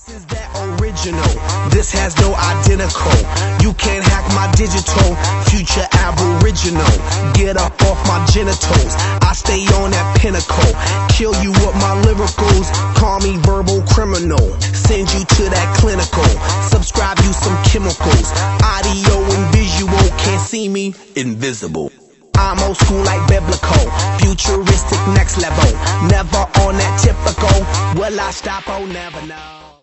is that original. This has no identical. You can't hack my digital. Future aboriginal. Get up off my genitals. I stay on that pinnacle. Kill you with my lyricals. Call me verbal criminal. Send you to that clinical. Subscribe you some chemicals. Audio and visual. Can't see me, invisible. I'm old school like biblical. Futuristic next level. Never on that typical. Will I stop? Oh, never know.